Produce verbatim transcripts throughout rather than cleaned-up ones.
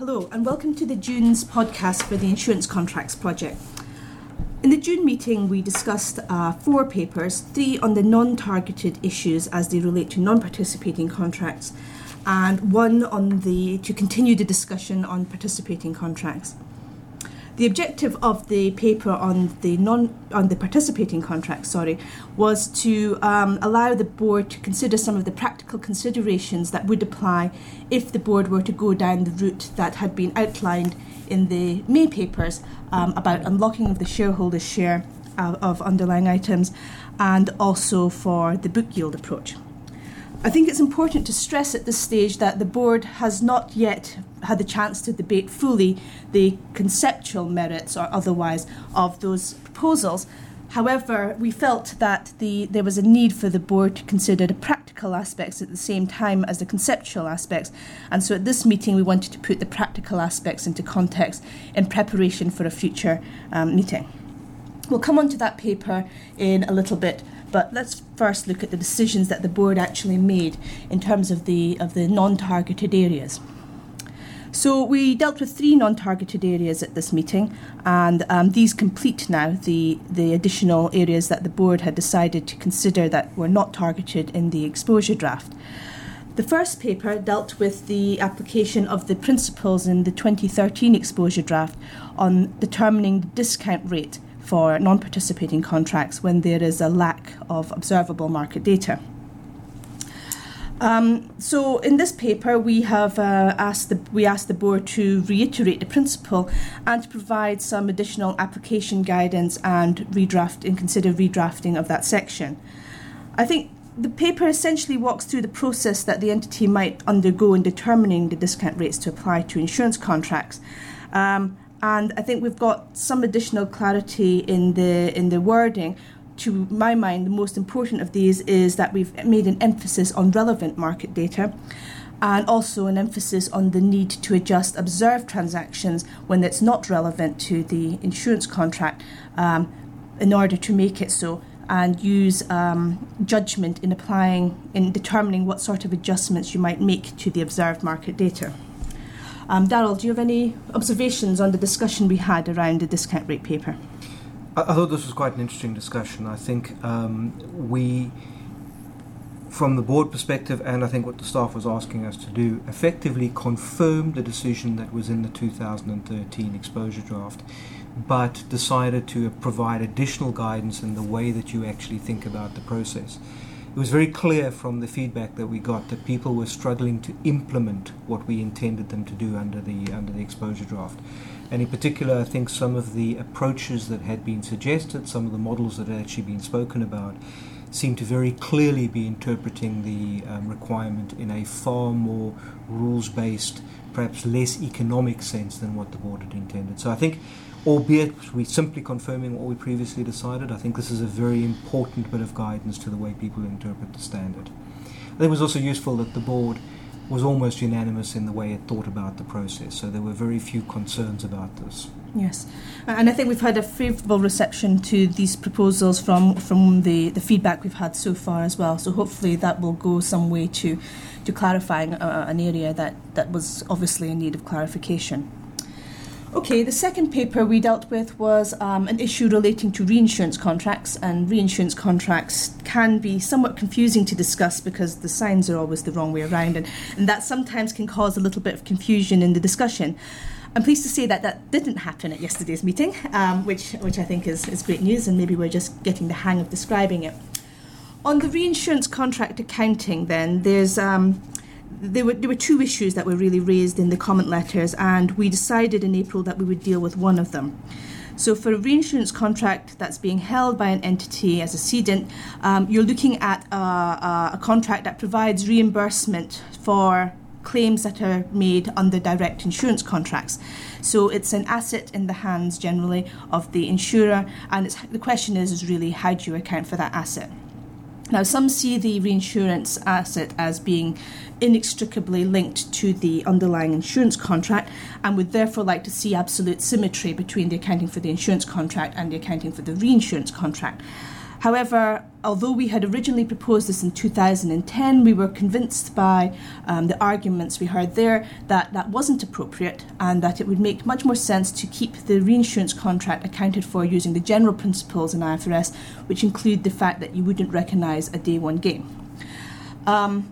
Hello and welcome to the June's podcast for the Insurance Contracts Project. In the June meeting we discussed uh, four papers, three on the non-targeted issues as they relate to non-participating contracts and one on the to continue the discussion on participating contracts. The objective of the paper on the non on the participating contracts, sorry, was to um, allow the board to consider some of the practical considerations that would apply if the board were to go down the route that had been outlined in the May papers um, about unlocking of the shareholders' share uh, of underlying items, and also for the book yield approach. I think it's important to stress at this stage that the board has not yet had the chance to debate fully the conceptual merits or otherwise of those proposals. However, we felt that the, there was a need for the board to consider the practical aspects at the same time as the conceptual aspects. And so at this meeting, we wanted to put the practical aspects into context in preparation for a future um, meeting. We'll come on to that paper in a little bit, but let's first look at the decisions that the board actually made in terms of the of the non-targeted areas. So we dealt with three non-targeted areas at this meeting, and um, these complete now the, the additional areas that the board had decided to consider that were not targeted in the exposure draft. The first paper dealt with the application of the principles in the twenty thirteen exposure draft on determining the discount rate for non-participating contracts when there is a lack of observable market data. Um, so in this paper, we have uh, asked the we asked the board to reiterate the principle and to provide some additional application guidance and redraft and consider redrafting of that section. I think the paper essentially walks through the process that the entity might undergo in determining the discount rates to apply to insurance contracts. Um, And I think we've got some additional clarity in the in the wording. To my mind, the most important of these is that we've made an emphasis on relevant market data and also an emphasis on the need to adjust observed transactions when it's not relevant to the insurance contract um, in order to make it so, and use um, judgment in applying, in determining what sort of adjustments you might make to the observed market data. Um, Darryl, do you have any observations on the discussion we had around the discount rate paper? I, I thought this was quite an interesting discussion. I think um, we, from the board perspective, and I think what the staff was asking us to do, effectively confirmed the decision that was in the two thousand thirteen exposure draft, but decided to provide additional guidance in the way that you actually think about the process. It was very clear from the feedback that we got that people were struggling to implement what we intended them to do under the under the exposure draft. And in particular, I think some of the approaches that had been suggested, some of the models that had actually been spoken about, seem to very clearly be interpreting the um, requirement in a far more rules-based, perhaps less economic sense than what the board had intended. So I think, albeit we're simply confirming what we previously decided, I think this is a very important bit of guidance to the way people interpret the standard. I think it was also useful that the board was almost unanimous in the way it thought about the process, so there were very few concerns about this. Yes, and I think we've had a favourable reception to these proposals from, from the, the feedback we've had so far as well, so hopefully that will go some way to, to clarifying uh, an area that, that was obviously in need of clarification. Okay, the second paper we dealt with was um, an issue relating to reinsurance contracts, and reinsurance contracts can be somewhat confusing to discuss because the signs are always the wrong way around, and, and that sometimes can cause a little bit of confusion in the discussion. I'm pleased to say that that didn't happen at yesterday's meeting, um, which, which I think is, is great news, and maybe we're just getting the hang of describing it. On the reinsurance contract accounting then, there's... Um, There were, there were two issues that were really raised in the comment letters, and we decided in April that we would deal with one of them. So for a reinsurance contract that's being held by an entity as a cedent, um, you're looking at a, a, a contract that provides reimbursement for claims that are made under direct insurance contracts. So it's an asset in the hands generally of the insurer, and it's, the question is, is really how do you account for that asset? Now, some see the reinsurance asset as being inextricably linked to the underlying insurance contract and would therefore like to see absolute symmetry between the accounting for the insurance contract and the accounting for the reinsurance contract. However, although we had originally proposed this in two thousand ten, we were convinced by um, the arguments we heard there that that wasn't appropriate and that it would make much more sense to keep the reinsurance contract accounted for using the general principles in I F R S, which include the fact that you wouldn't recognise a day one gain. Um,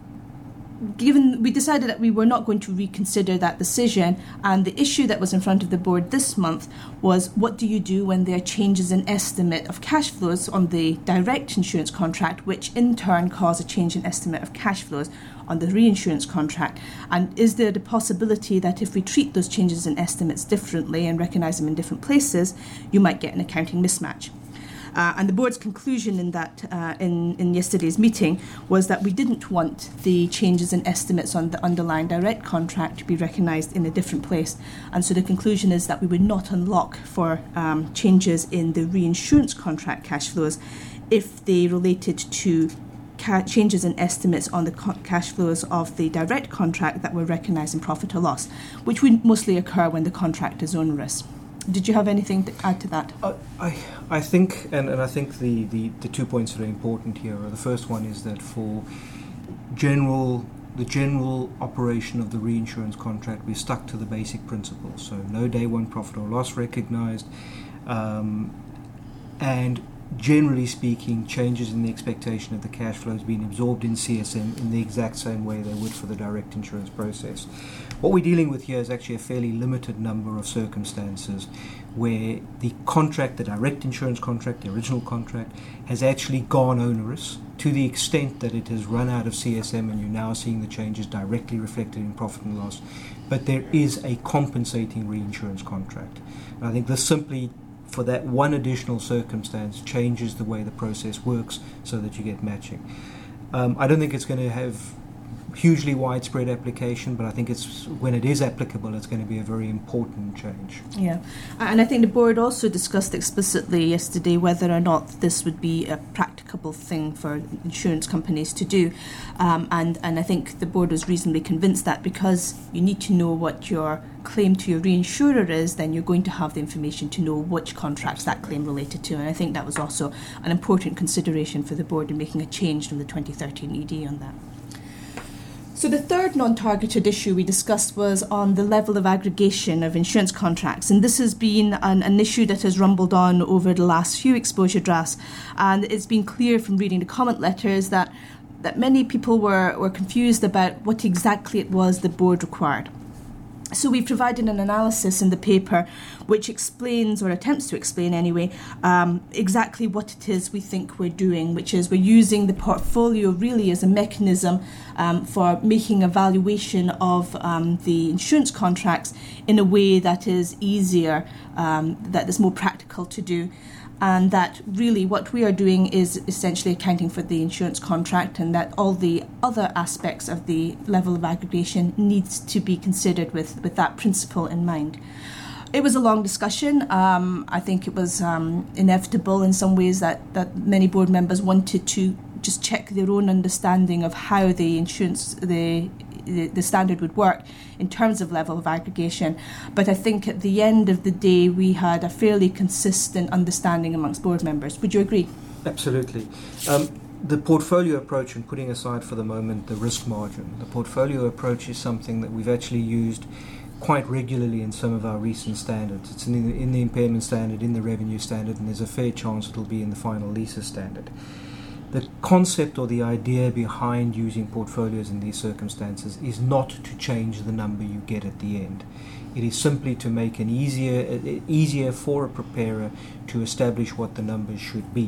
Given we decided that we were not going to reconsider that decision, and the issue that was in front of the board this month was, what do you do when there are changes in estimate of cash flows on the direct insurance contract, which in turn cause a change in estimate of cash flows on the reinsurance contract? And is there the possibility that if we treat those changes in estimates differently and recognise them in different places, you might get an accounting mismatch? Uh, and the board's conclusion in that uh, in, in yesterday's meeting was that we didn't want the changes in estimates on the underlying direct contract to be recognised in a different place. And so the conclusion is that we would not unlock for um, changes in the reinsurance contract cash flows if they related to ca- changes in estimates on the co- cash flows of the direct contract that were recognised in profit or loss, which would mostly occur when the contract is onerous. Did you have anything to add to that? Uh, I I think, and, and I think the, the, the two points that are important here are, the first one is that for general the general operation of the reinsurance contract, we stuck to the basic principles. So no day one profit or loss recognised, um, and generally speaking, changes in the expectation of the cash flows being absorbed in C S M in the exact same way they would for the direct insurance process. What we're dealing with here is actually a fairly limited number of circumstances where the contract, the direct insurance contract, the original contract, has actually gone onerous to the extent that it has run out of C S M and you're now seeing the changes directly reflected in profit and loss. But there is a compensating reinsurance contract. And I think this simply, for that one additional circumstance, changes the way the process works so that you get matching. Um, I don't think it's going to have hugely widespread application, but I think it's when it is applicable, it's going to be a very important change. Yeah, and I think the board also discussed explicitly yesterday whether or not this would be a practicable thing for insurance companies to do, um, and and I think the board was reasonably convinced that because you need to know what your claim to your reinsurer is, then you're going to have the information to know which contracts that claim related to, and I think that was also an important consideration for the board in making a change from the twenty thirteen E D on that. So the third non-targeted issue we discussed was on the level of aggregation of insurance contracts, and this has been an, an issue that has rumbled on over the last few exposure drafts, and it's been clear from reading the comment letters that, that many people were, were confused about what exactly it was the board required. So we provided an analysis in the paper which explains, or attempts to explain anyway, um, exactly what it is we think we're doing, which is we're using the portfolio really as a mechanism um, for making a valuation of um, the insurance contracts in a way that is easier, um, that is more practical to do. And that really what we are doing is essentially accounting for the insurance contract, and that all the other aspects of the level of aggregation needs to be considered with, with that principle in mind. It was a long discussion. Um, I think it was um, inevitable in some ways that, that many board members wanted to just check their own understanding of how the insurance, the The, the standard would work in terms of level of aggregation. But I think at the end of the day, we had a fairly consistent understanding amongst board members. Would you agree? Absolutely. Um, the portfolio approach, and putting aside for the moment the risk margin, the portfolio approach is something that we've actually used quite regularly in some of our recent standards. It's in the, in the impairment standard, in the revenue standard, and there's a fair chance it'll be in the final leases standard. The concept or the idea behind using portfolios in these circumstances is not to change the number you get at the end. It is simply to make it easier, easier for a preparer to establish what the numbers should be.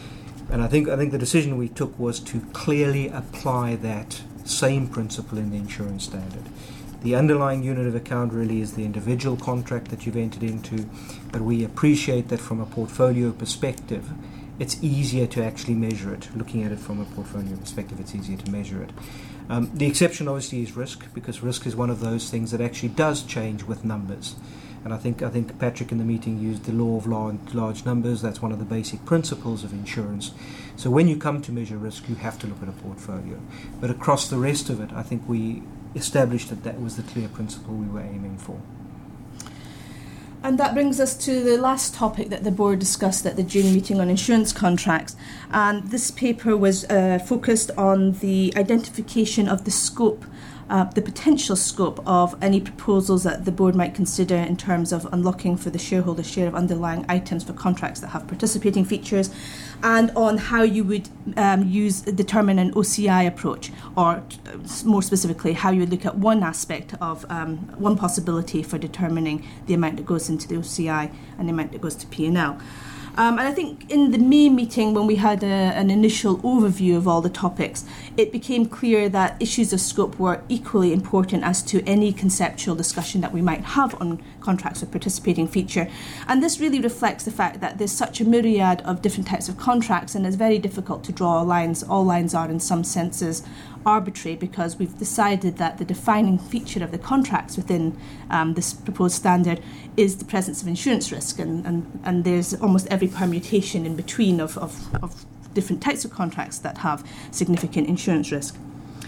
And I think I think the decision we took was to clearly apply that same principle in the insurance standard. The underlying unit of account really is the individual contract that you've entered into, but we appreciate that from a portfolio perspective, it's easier to actually measure it. Looking at it from a portfolio perspective, it's easier to measure it. Um, the exception obviously is risk, because risk is one of those things that actually does change with numbers. And I think I think Patrick in the meeting used the law of large, large numbers. That's one of the basic principles of insurance. So when you come to measure risk, you have to look at a portfolio. But across the rest of it, I think we established that that was the clear principle we were aiming for. And that brings us to the last topic that the board discussed at the June meeting on insurance contracts. And this paper was uh, focused on the identification of the scope, uh, the potential scope of any proposals that the board might consider in terms of unlocking for the shareholder share of underlying items for contracts that have participating features, and on how you would um, use determine an O C I approach, or more specifically, how you would look at one aspect of um, one possibility for determining the amount that goes into the O C I and the amount that goes to P and L. Um, and I think in the May meeting, when we had a, an initial overview of all the topics, it became clear that issues of scope were equally important as to any conceptual discussion that we might have on contracts with participating feature. And this really reflects the fact that there's such a myriad of different types of contracts, and it's very difficult to draw lines. All lines are, in some senses, arbitrary, because we've decided that the defining feature of the contracts within um, this proposed standard is the presence of insurance risk, and, and, and there's almost every permutation in between of, of, of different types of contracts that have significant insurance risk.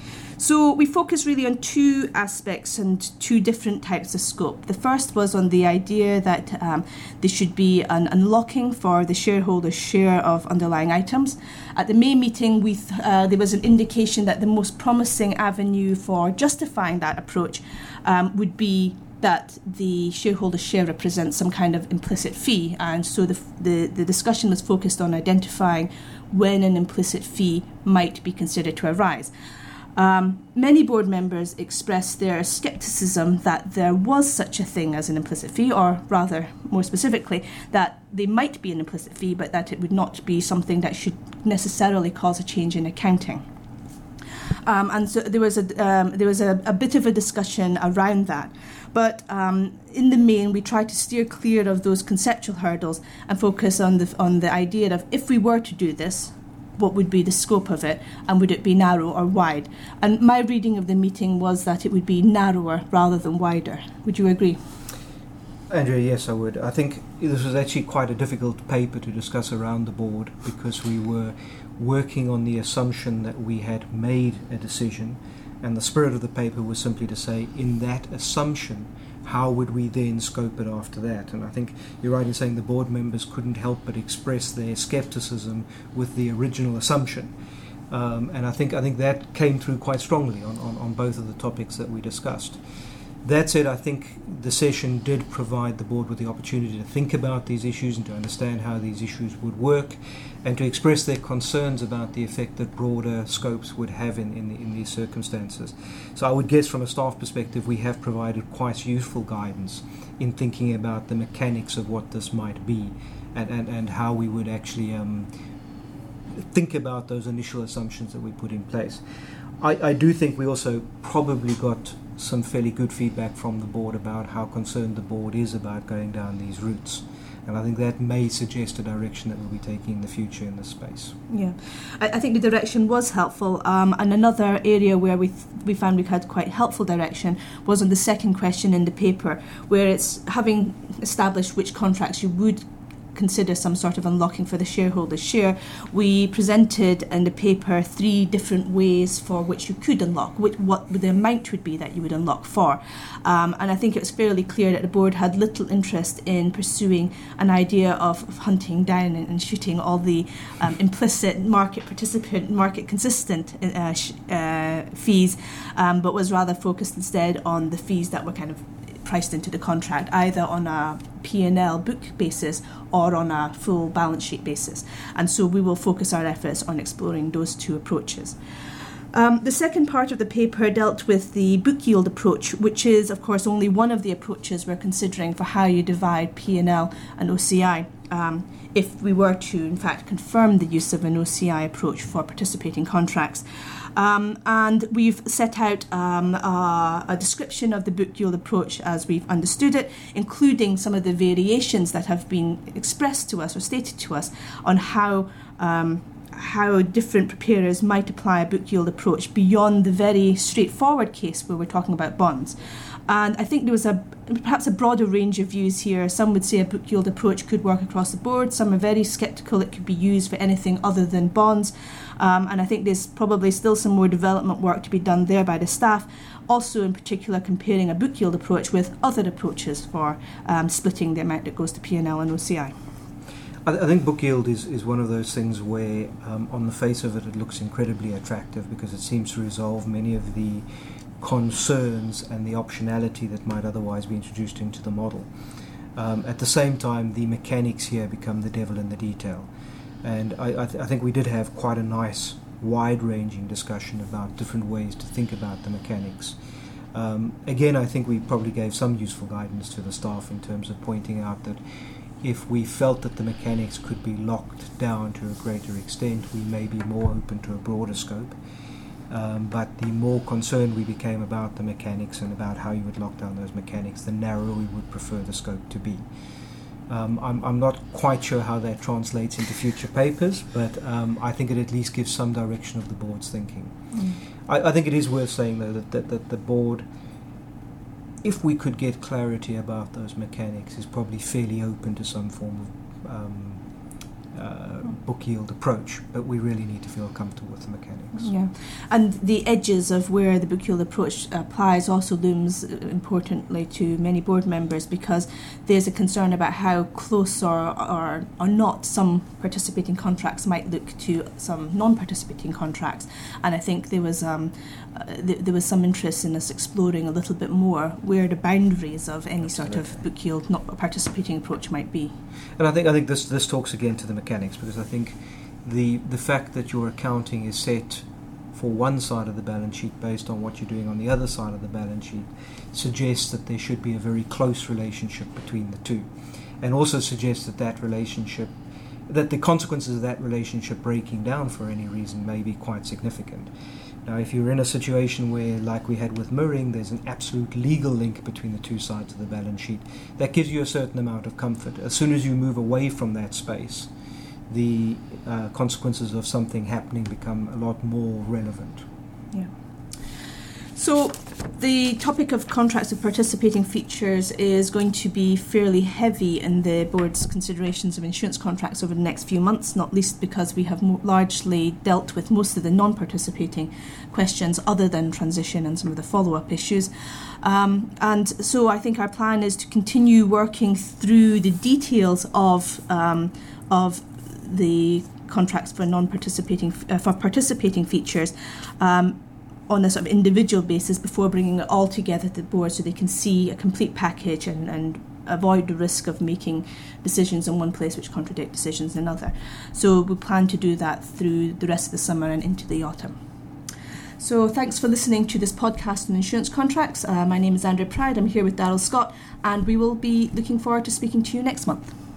So we focus really on two aspects and two different types of scope. The first was on the idea that um, there should be an unlocking for the shareholder's share of underlying items. At the May meeting, we th- uh, there was an indication that the most promising avenue for justifying that approach um, would be that the shareholder share represents some kind of implicit fee, and so the, the, the discussion was focused on identifying when an implicit fee might be considered to arise. Um, many board members expressed their scepticism that there was such a thing as an implicit fee, or rather, more specifically, that there might be an implicit fee, but that it would not be something that should necessarily cause a change in accounting. Um, and so there was a um, there was a, a bit of a discussion around that. But um, in the main, we tried to steer clear of those conceptual hurdles and focus on the on the idea of, if we were to do this, what would be the scope of it, and would it be narrow or wide? And my reading of the meeting was that it would be narrower rather than wider. Would you agree? Andrea, yes, I would. I think this was actually quite a difficult paper to discuss around the board, because we were working on the assumption that we had made a decision, and the spirit of the paper was simply to say, in that assumption, how would we then scope it after that? And I think you're right in saying the board members couldn't help but express their scepticism with the original assumption. Um, and I think I think that came through quite strongly on, on, on both of the topics that we discussed. That said, I think the session did provide the board with the opportunity to think about these issues and to understand how these issues would work, and to express their concerns about the effect that broader scopes would have in, in, in these circumstances. So I would guess from a staff perspective, we have provided quite useful guidance in thinking about the mechanics of what this might be, and, and, and how we would actually um, think about those initial assumptions that we put in place. I, I do think we also probably got some fairly good feedback from the board about how concerned the board is about going down these routes. And I think that may suggest a direction that we'll be taking in the future in this space. Yeah, I, I think the direction was helpful. Um, and another area where we th- we found we had quite helpful direction was on the second question in the paper, where it's having established which contracts you would consider some sort of unlocking for the shareholder's share. We presented in the paper three different ways for which you could unlock, which, what the amount would be that you would unlock for. Um, and I think it was fairly clear that the board had little interest in pursuing an idea of, of hunting down and, and shooting all the um, implicit market participant, market consistent uh, sh- uh, fees, um, but was rather focused instead on the fees that were kind of priced into the contract, either on a P and L book basis or on a full balance sheet basis. And so we will focus our efforts on exploring those two approaches. Um, the second part of the paper dealt with the book yield approach, which is, of course, only one of the approaches we're considering for how you divide P and L and O C I. Um, if we were to, in fact, confirm the use of an O C I approach for participating contracts. Um, and we've set out um, a, a description of the book yield approach as we've understood it, including some of the variations that have been expressed to us or stated to us on how um, how different preparers might apply a book yield approach beyond the very straightforward case where we're talking about bonds. And I think there was a perhaps a broader range of views here. Some would say a book yield approach could work across the board. Some are very sceptical it could be used for anything other than bonds. Um, and I think there's probably still some more development work to be done there by the staff. Also, in particular, comparing a book yield approach with other approaches for um, splitting the amount that goes to P and L and O C I. I, th- I think book yield is, is one of those things where, um, on the face of it, it looks incredibly attractive because it seems to resolve many of the concerns and the optionality that might otherwise be introduced into the model. Um, at the same time, the mechanics here become the devil in the detail. And I, I, th- I think we did have quite a nice, wide-ranging discussion about different ways to think about the mechanics. Um, again, I think we probably gave some useful guidance to the staff in terms of pointing out that if we felt that the mechanics could be locked down to a greater extent, we may be more open to a broader scope. Um, but the more concerned we became about the mechanics and about how you would lock down those mechanics, the narrower we would prefer the scope to be. Um, I'm, I'm not quite sure how that translates into future papers, but um, I think it at least gives some direction of the board's thinking. Mm. I, I think it is worth saying, though, that, that, that the board, if we could get clarity about those mechanics, is probably fairly open to some form of um, uh, book yield approach, but we really need to feel comfortable with the mechanics. Yeah, and the edges of where the book yield approach applies also looms importantly to many board members, because there's a concern about how close or, or, or not some participating contracts might look to some non-participating contracts, and I think there was um, uh, th- there was some interest in us exploring a little bit more where the boundaries of any Absolutely. Sort of book yield not participating approach might be. And I think I think this this talks again to the mechanics, because I think the the fact that your accounting is set for one side of the balance sheet based on what you're doing on the other side of the balance sheet suggests that there should be a very close relationship between the two, and also suggests that that relationship, that the consequences of that relationship breaking down for any reason may be quite significant. Now, if you're in a situation where, like we had with mirroring, there's an absolute legal link between the two sides of the balance sheet, that gives you a certain amount of comfort. As soon as you move away from that space, the uh, consequences of something happening become a lot more relevant. Yeah. So the topic of contracts with participating features is going to be fairly heavy in the board's considerations of insurance contracts over the next few months, not least because we have mo- largely dealt with most of the non-participating questions other than transition and some of the follow-up issues. Um, and so I think our plan is to continue working through the details of um, of the contracts for non-participating uh, for participating features um, on a sort of individual basis before bringing it all together to the board so they can see a complete package and, and avoid the risk of making decisions in one place which contradict decisions in another. So we plan to do that through the rest of the summer and into the autumn. So thanks for listening to this podcast on insurance contracts. Uh, my name is Andrea Pride. I'm here with Daryl Scott, and we will be looking forward to speaking to you next month.